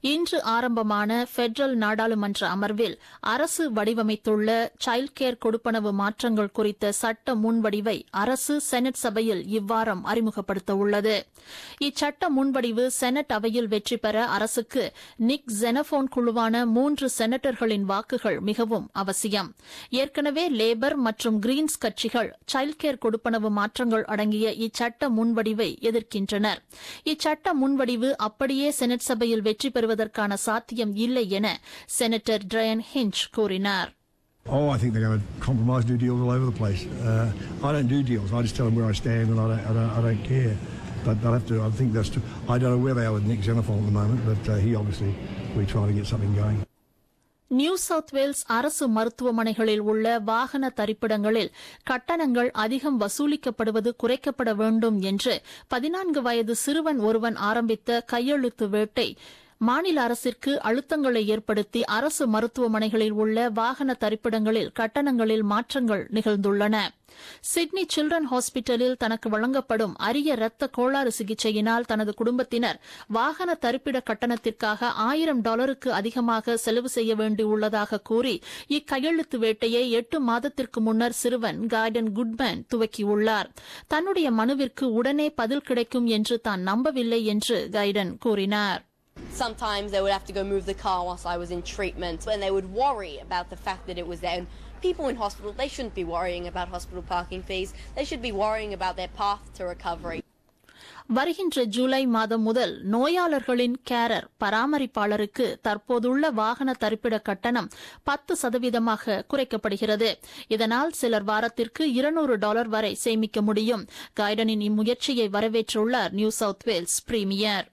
இன்று ஆரம்பமான பெடரல் நாடாளுமன்ற அமர்வில் அரசு வடிவமைத்துள்ள சைல்ட் கேர் கொடுப்பனவு மாற்றங்கள் குறித்த சட்ட முன்வடிவை அரசு செனட் சபையில் இவ்வாரம் அறிமுகப்படுத்தவுள்ளது. இச்சட்ட முன்வடிவு செனட் அவையில் வெற்றி பெற அரசுக்கு நிக் ஜெனபோன் குழுவான 3 செனட்டர்களின் வாக்குகள் மிகவும் அவசியம். ஏற்கனவே லேபர் மற்றும் கிரீன்ஸ் கட்சிகள் சைல்ட் கேர் கொடுப்பனவு மாற்றங்கள் அடங்கிய இச்சட்ட முன்வடிவை எதிர்க்கின்றனர். இச்சட்ட முன்வடிவு அப்படியே செனட் சபையில் வெற்றி பெறுவதற்கான சாத்தியம் இல்லை என செனட்டர் Dianne Hinch கூறினார். Oh, I think they're going to compromise, do deals all over the place. I don't do deals. I just tell them where I stand, and I don't care. But they'll have to. I think that's. I don't know where they are with Nick Xenophon at the moment, but he obviously we're trying to get something going. New South Wales அரசு மருத்துவமனைகளில் உள்ள வாகன தரிப்பிடங்களில் கட்டணங்கள் அதிகம் வசூலிக்கப்படுவது குறைக்கப்பட வேண்டும் என்று 14 வயது சிறுவன் ஒருவன் ஆரம்பித்த கையெழுத்து வேட்டை மாநில அரசிற்கு அழுத்தங்களை ஏற்படுத்தி அரசு மருத்துவமனைகளில் உள்ள வாகன தரிப்பிடங்களில் கட்டணங்களில் மாற்றங்கள் நிகழ்ந்துள்ளன. சிட்னி சில்ட்ரன் ஹாஸ்பிட்டலில் தனக்கு வழங்கப்படும் அரிய இரத்த கோளாறு சிகிச்சையினால் தனது குடும்பத்தினர் வாகன தரிப்பிட கட்டணத்திற்காக $1000 அதிகமாக செலவு செய்ய வேண்டியுள்ளதாக கூறி இக்கையெழுத்து வேட்டையை 8 மாதத்திற்கு முன்னர் சிறுவன் காய்டன் குட்மேன் துவக்கியுள்ளார். தன்னுடைய மனுவிற்கு உடனே பதில் கிடைக்கும் என்று தான் நம்பவில்லை என்று காய்டன் கூறினார். Sometimes they would have to go move the car whilst I was in treatment, and they would worry about the fact that it was there. And people in hospital, they shouldn't be worrying about hospital parking fees. They should be worrying about their path to recovery. வருகின்ற ஜூலை மாதம் முதல் நோயாளர்களின் கேரர் பராமரிப்பாளருக்கு தற்போதுள்ள வாகன தரிப்பிட கட்டணம் 10% குறைக்கப்படுகிறது. இதனால் சிலர் வாரத்திற்கு $200 வரை சேமிக்க முடியும். காய்டனின் இம்முயற்சியை வரவேற்றுள்ளார் New South Wales premier.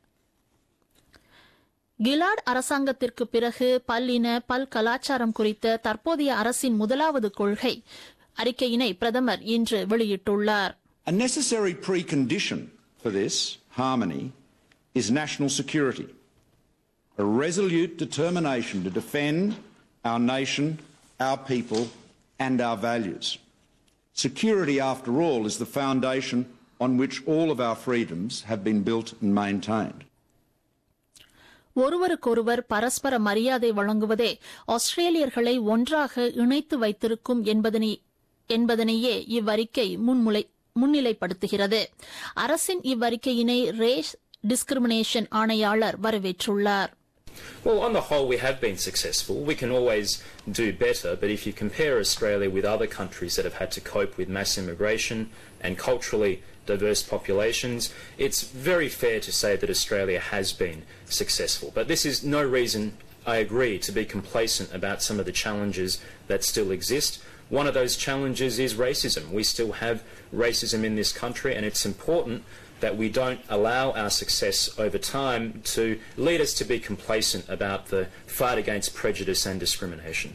Gillard அரசாங்கத்திற்கு பிறகு பல்லின பல் கலாச்சாரம் குறித்த தற்போதைய அரசின் முதலாவது கொள்கை அறிக்கையினை பிரதமர் இன்று வெளியிட்டுள்ளார். A necessary precondition for this harmony is national security, a resolute determination to defend our nation, our people and our values. Security, after all, is the foundation on which all of our freedoms have been built and maintained. ஒருவருக்கொருவர் பரஸ்பர மரியாதை வழங்குவதே ஆஸ்திரேலியர்களை ஒன்றாக இணைத்து வைத்திருக்கும் என்பதனையே இவ்வறிக்கை முன்னிலைப்படுத்துகிறது. அரசின் இவ்வறிக்கையினை race discrimination ஆணையாளர் வரவேற்றுள்ளார். Well, on the whole, we have been successful. We can always do better, but if you compare Australia with other countries that have had to cope with mass immigration and culturally diverse populations, it's very fair to say that Australia has been successful. But this is no reason, I agree, to be complacent about some of the challenges that still exist. One of those challenges is racism. We still have racism in this country, and it's important that we don't allow our success over time to lead us to be complacent about the fight against prejudice and discrimination.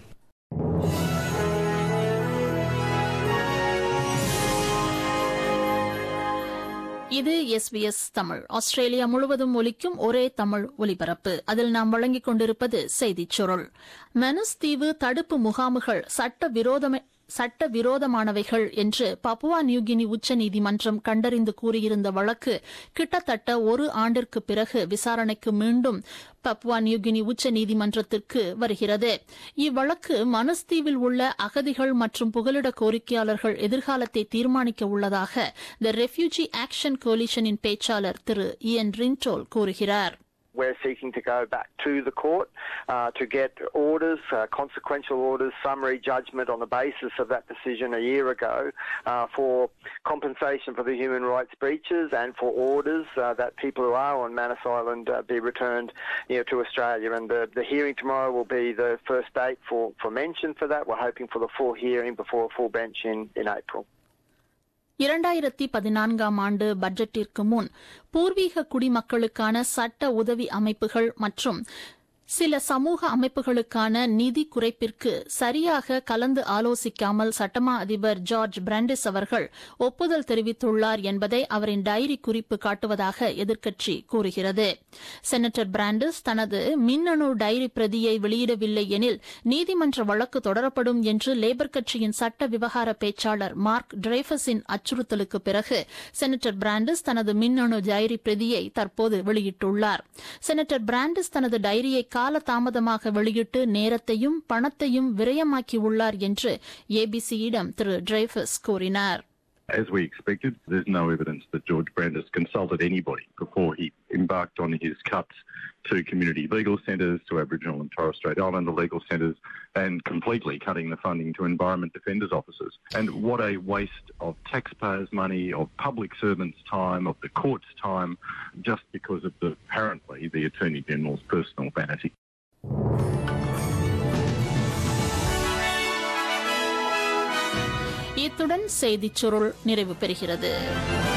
இது SBS Tamil. Australia முழுவதும் ஒலிக்கும் ஒரே தமிழ் ஒலிபரப்பு. அதில் நாம் வழங்கிக் கொண்டிருப்பது செய்திச் சுருள். மெனஸ் தீவு தடுப்பு முகாம்கள் சட்டவிரோதமானவைகள் என்று பப்புவா நியூகினி உச்சநீதிமன்றம் கண்டறிந்து கூறியிருந்த வழக்கு கிட்டத்தட்ட 1 ஆண்டிற்கு பிறகு விசாரணைக்கு மீண்டும் பப்புவா நியூகினி உச்சநீதிமன்றத்திற்கு வருகிறது. இவ்வழக்கு மனஸ்தீவில் உள்ள அகதிகள் மற்றும் புகலிட கோரிக்கையாளர்கள் எதிர்காலத்தை தீர்மானிக்க உள்ளதாக தி ரெஃப்யூஜி ஆக்ஷன் கோலிஷனின் பேச்சாளர் திரு இயன் ரின்டோல் கூறுகிறார். We're seeking to go back to the court to get orders, consequential orders, summary judgment on the basis of that decision a year ago for compensation for the human rights breaches and for orders that people who are on Manus Island be returned to Australia. And the hearing tomorrow will be the first date for mention for that. We're hoping for the full hearing before a full bench in April. 2014 ஆண்டு பட்ஜெட்டிற்கு முன் பூர்வீக குடிமக்களுக்கான சட்ட உதவி அமைப்புகள் மற்றும் சில சமூக அமைப்புகளுக்கான நிதி குறைப்பிற்கு சரியாக கலந்து ஆலோசிக்காமல் சட்டமா அதிபர் ஜார்ஜ் பிராண்டிஸ் அவர்கள் ஒப்புதல் தெரிவித்துள்ளார் என்பதை அவரின் டைரி குறிப்பு காட்டுவதாக எதிர்க்கட்சி கூறுகிறது. செனட்டர் பிராண்டிஸ் தனது மின்னணு டைரி பிரதியை வெளியிடவில்லை எனில் நீதிமன்ற வழக்கு தொடரப்படும் என்று லேபர் கட்சியின் சட்ட விவகார பேச்சாளர் மார்க் டிரைஃபஸின் அச்சுறுத்தலுக்கு பிறகு செனட்டர் பிராண்டிஸ் தனது மின்னணு டைரி பிரதியை தற்போது வெளியிட்டுள்ளார். செனட்டர் பிராண்டிஸ் தனது டைரியை கால தாமதமாக வெளியிட்டு நேரத்தையும் பணத்தையும் விரயமாக்கியுள்ளார் என்று ஏபிசியிடம் திரு டிரைஃபஸ் கூறினார். As we expected, there's no evidence that George Brandis consulted anybody before he embarked on his cuts to community legal centres, to Aboriginal and Torres Strait Islander legal centres, and completely cutting the funding to Environment Defenders offices. And what a waste of taxpayers' money, of public servants' time, of the court's time, just because of apparently the Attorney General's personal vanity. இத்துடன் செய்திச் சுருள் நிறைவு பெறுகிறது.